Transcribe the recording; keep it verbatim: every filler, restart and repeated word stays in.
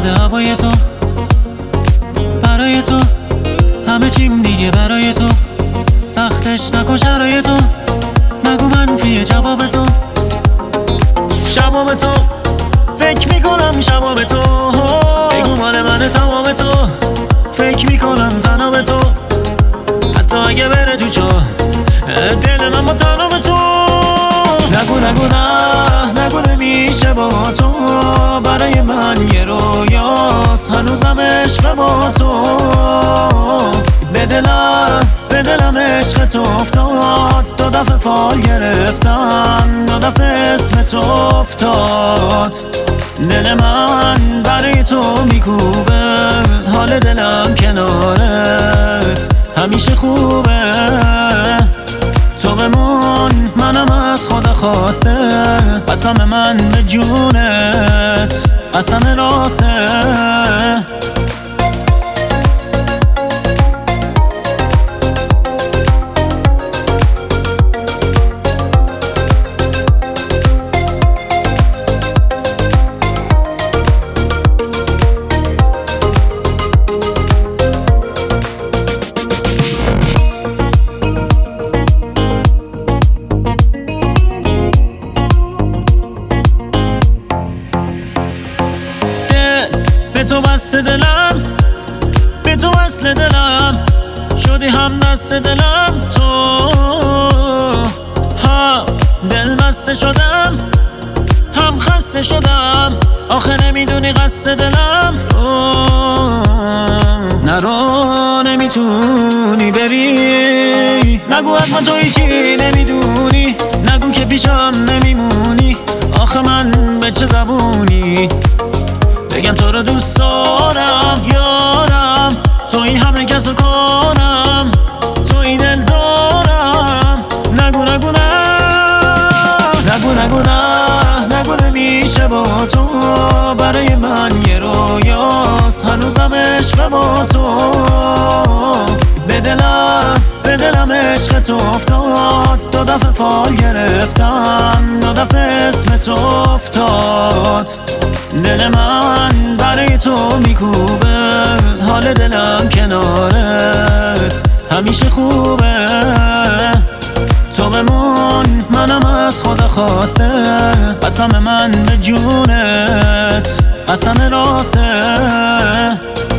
اومده هوای تو، برای تو همه چیم دیگه برای تو، سختش نکن شرای تو، نگو منفیه جواب تو، شباب تو فکر میکنم شباب تو، بگو مال من تمام تو، فکر میکنم تنها به تو، حتی اگه بره تو چاه دل من با تنها به تو، نگو نگو نه نگو نمیشه با تو، برای من یه رویاست هنوزم عشق با تو، به دلم به دلم عشق تو افتاد، دو دفعه فال گرفتم، دو دفعه اسم تو افتاد، دل من برای تو میکوبه، حال دلم کنارت همیشه خوبه، تو بمون منم از خدا خواسته، قسم من به جونت قسم راسته. به تو بسته دلم، به تو وصل دلم، شدی هم دست دلم، تو هم دل بسته شدم هم خسته شدم، آخه نمیدونی قصد دلم، نرو نمیتونی بری، نگو از من تو هیچی نمیدونی، نگو که پیشم نمیمونی، آخه من به چه زبونی بگم تو رو دوست دارم یارم، توی همه کس رو کنم، توی دل دارم، نگو نگو نه نگو نگو نه نگو نمیشه با تو، برای من یه رویاست هنوزم عشق با تو، به دلم به دلم عشق تو افتاد، دو دفعه فال گرفتم، دو دفعه اسم تو افتاد، دل من برای تو میکوبه، حال دلم کنارت همیشه خوبه، تو بمون منم از خدا خواسته، قسم من به جونت قسم راسته.